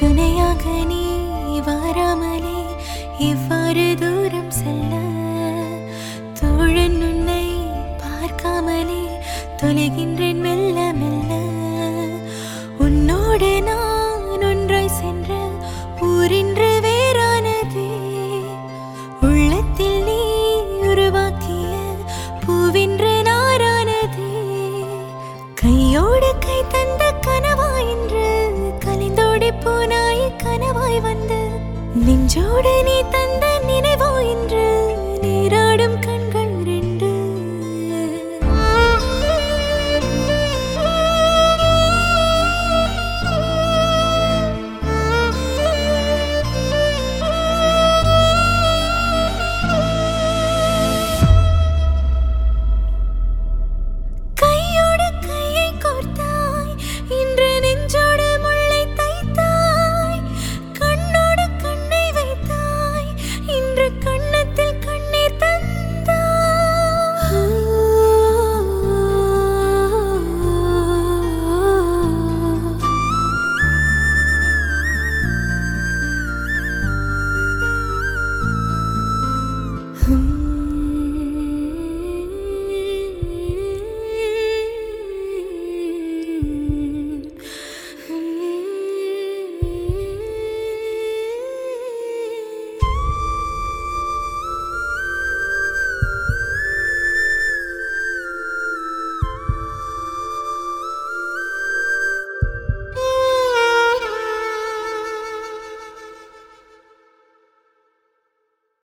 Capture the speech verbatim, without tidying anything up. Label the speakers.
Speaker 1: துணையாக நீ வாராமலே இவ்வாறு தூரம் செல்ல தோழன் உன்னை பார்க்காமலே தொலைகின்றேன் மெல்ல மெல்ல உன்னோடு நான் ஒன்றாய் சென்ற ஊரின்று வேறானதே உள்ளத்தில் நீ உருவாக்கிய பூவின்று நாரானதே கையோடு கை தந்த கனவாய் என்று கலைந்தோடி போனாய் கனவாய் வந்து நெஞ்சோடு நீ தந்த